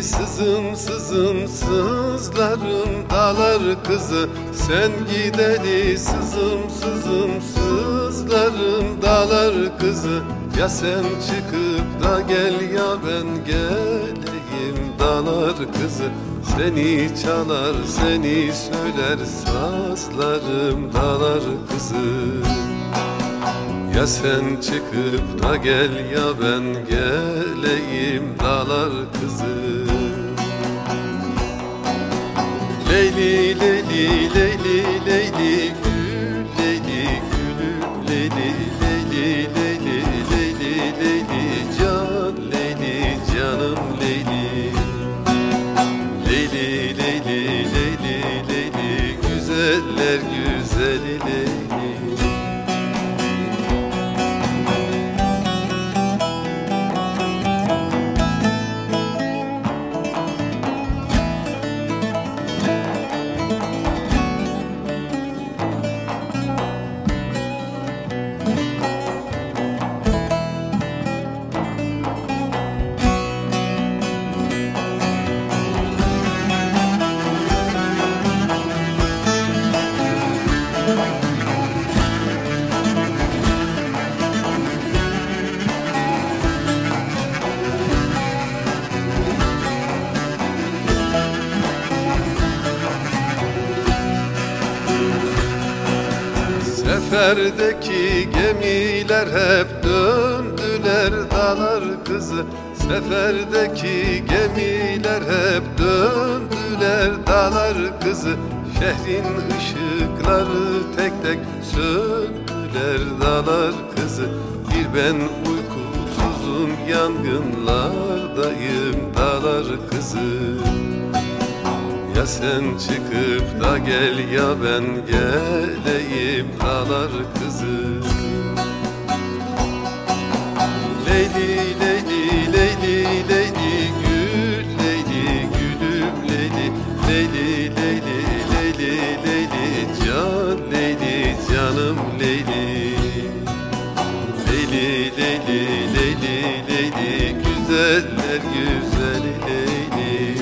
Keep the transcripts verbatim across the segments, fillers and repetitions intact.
sızım sızım sızlarım dağlar kızı. Sen gideli sızım sızım sızlarım dağlar kızı. Ya sen çıkıp da gel ya ben geleyim dağlar kızı. Seni çalar seni söyler sazlarım dağlar kızı. Ya sen çıkıp da gel ya ben geleyim dağlar kızı. Leyli leyli leyli leyli gül leyli gülüm leyli leyli leyli leyli leyli can leyli canım leyli. Leyli leyli leyli leyli güzeller güzeli leyli. Seferdeki gemiler hep döndüler dağlar kızı. Seferdeki gemiler hep döndüler dağlar kızı. Şehrin ışıkları tek tek söndüler dağlar kızı. Bir ben uykusuzum yangınlardayım dağlar kızı. Ya sen çıkıp da gel ya ben geleyim dağlar kızı. Leyli leyli leyli leyli gül leyli gülüm leyli leyli leyli leyli leyli can leyli canım leyli. Leyli leyli leyli leyli güzeller güzeli leyli.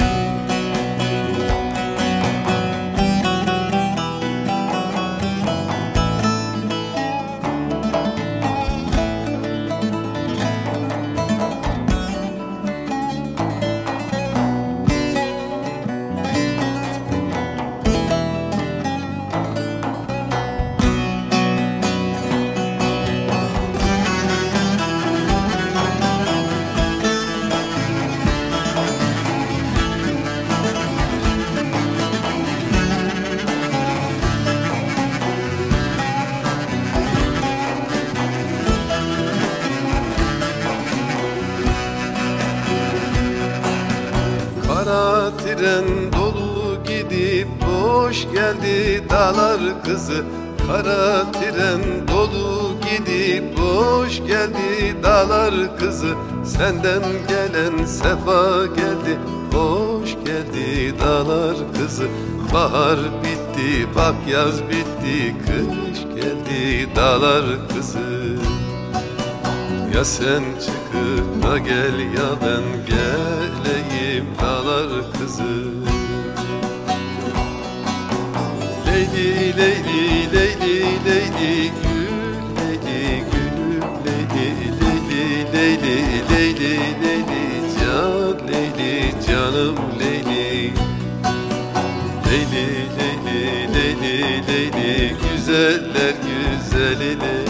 Kara tren dolu gidip boş geldi dağlar kızı. Kara tren dolu gidip boş geldi dağlar kızı. Senden gelen sefa geldi hoş geldi dağlar kızı. Bahar bitti bak yaz bitti kış geldi dağlar kızı. Ya sen çıkıp da gel ya ben geleyim dağlar kızı. Leyli leyli leyli leyli gül leyli gülüm leyli leyli leyli leyli leyli can leyli canım leyli. Leyli leyli leyli leyli güzeller güzeli leyli.